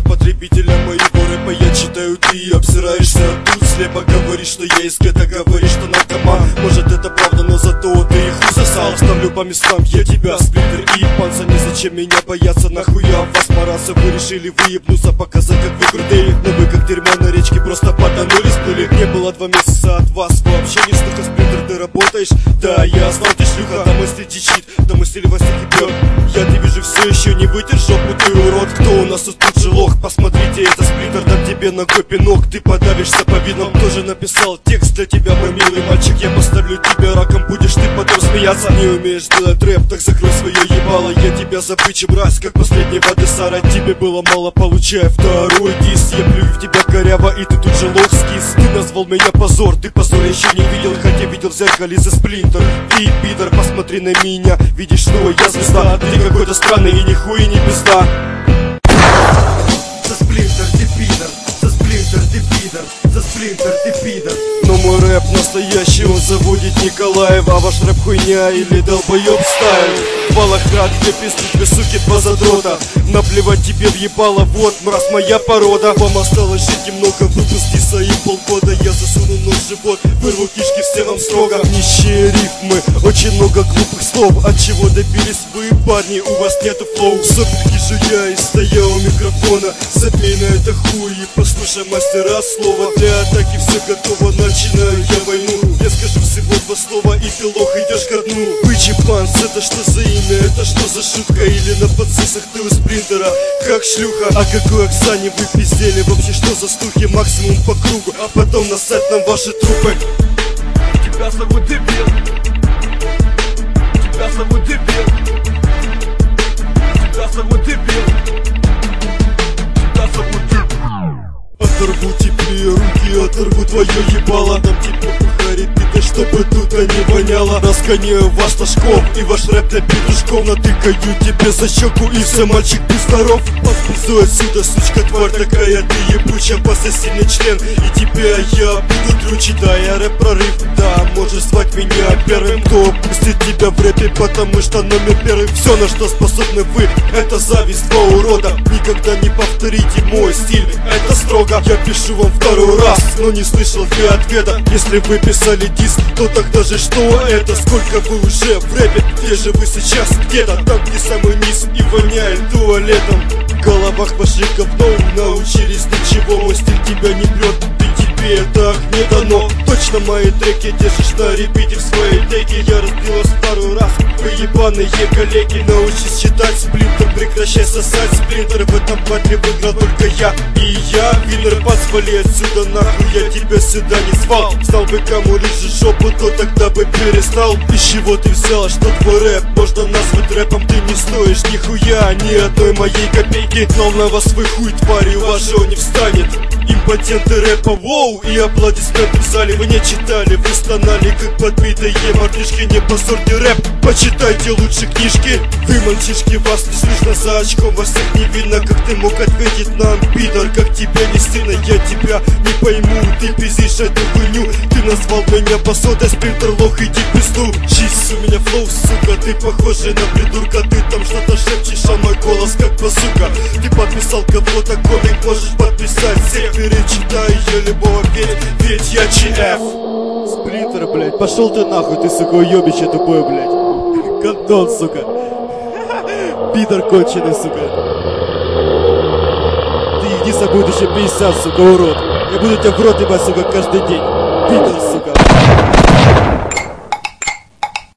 потребителя моего рэпа я читаю, ты обсираешься. Тут слепо говоришь, что я из гетто, говоришь, что наркоман. Может это правда, но зато ты их усосал. Ставлю по местам я тебя, Сплинтер и Панца. Незачем меня бояться, нахуя вас мараться. Вы решили выебнуться, показать как вы крутые. Но вы как дерьмо на речке просто потонули, сплыли. Не было 2 месяца от вас, вообще не слыха. Сплинтер, ты работаешь? Да, я знал, ты шлюха. Да мысли течит, да мысли вас не бьет. Я не вижу, все еще не вытер жопу, ты урод. Кто у нас тут же лох? Посмотрите, это Сплинтер, дам тебе ногой пинок. Ты подавишься по видам. Тоже написал текст для тебя, мой милый мальчик. Я поставлю тебя раком, будешь ты потом смеяться. Не умеешь делать рэп, так закрой свое ебало. Я тебя забычу, мразь, как последнего Десара. Тебе было мало, получай второй дис. Я плюю в тебя коряво, и ты тут же лох скис. Ты назвал меня позор, ты позор еще не видел. Хотя видел в зеркале за Сплинтер. И пидор, посмотри на меня, видишь, что я звезда. Ты какой-то странный и нихуя не пизда. За Сплинтер ты пидор, за Сплинтер ты пидор, за Сплинтер ты пидор. Но мой рэп настоящий, он заводит Николаев. А ваш рэп хуйня или долбоёб стайл. Волохрад, где пиздут без суки 2 задрота. Наплевать тебе в ебало, вот мразь моя порода. Вам осталось жить немного, выпусти свои полгода. Я засуну нож в живот, вырву кишки, все вам строго. Нищие рифмы, очень много глупых слов. От чего добились вы, парни, у вас нету флоу. Сопельки жуя и стоя у микрофона. Забей на это хуй и послушай мастера слова. Для атаки все готово, начинаю я войну. Я скажу всего 2 слова и ты лох идешь ко дну. Бычий Панц, это что за имя? Это что за шутка? Или на подсысах ты у Сплинтера как шлюха? А какой Оксане вы пиздели? Вообще что за стухи? Максимум по кругу, а потом насать нам ваши трупы. Тебя зовут дебил, тебя зовут дебил, тебя зовут дебил, тебя зовут дебил. Оторву тебе руки, оторву твое ебало. Дам тебе пухари, пита, чтобы тут не воняло. Расконяю ваш ташков и ваш рэп для петушков. Натыкаю тебе за щеку и все, мальчик, ты здоров. Подпизу отсюда, сучка, тварь такая, ты ебучая, пососильный член. И тебя я буду дрючить, да, я рэп прорыв. Да, можешь звать меня первым, кто пустит тебя в рэпе, потому что номер 1. Все, на что способны вы, это зависть 2 урода. Никогда не повторите мой стиль, это строго. Я пишу вам 2-й раз, но не слышал я ответа. Если вы писали диск, то тогда же что это? Сколько вы уже в рэпе? Где же вы сейчас? Где-то там, где самый низ и воняет туалетом. В головах ваших говном научились ничего. Мой стиль тебя не бьет, тебе так не дано. Точно мои треки держишь на репите в своей теке. Я разбил вас 2-й раз, вы ебаные коллеги. Научись читать, Сплинтер, прекращай сосать. Сплинтер, в этом батле выиграл только я. И я, винер, позвали отсюда нахуй, я тебя сюда не звал. Знал бы, кому лежит жопу, то тогда бы перестал. Из чего ты взял, что твой рэп можно назвать рэпом? Ты не стоишь нихуя, ни одной моей копейки. Гнал на вас свой хуй, твари, у вас же он не встанет. Импотенты рэпа, воу, и аплодисменты в зале. Вы не читали, вы стонали, как подбитые мартышки. Не позорьте рэп, почитайте лучше книжки. Вы, мальчишки, вас не слышно за очком. Во всех не видно, как ты мог ответить нам, пидор. Как тебе не стыдно, я тебя не пойму. Ты пиздишь эту хуйню, ты назвал меня посотой. Сплинтер, лох, иди в пизду. Чисть у меня флоу, сука, ты похожий на придурка. Ты там что-то шепчешь, а мой голос как базука. Ты подписал кого-то комик, можешь подписать всех. Перечитай я любого, ведь я ЧФ. Сплинтер, блядь, пошел ты нахуй, ты, сука, уебище тупой, блядь. Гандон, сука. Пидор конченый, сука. Ты иди за будущее 50, сука, урод. Я буду тебя в рот ебать, сука, каждый день. Пидор, сука.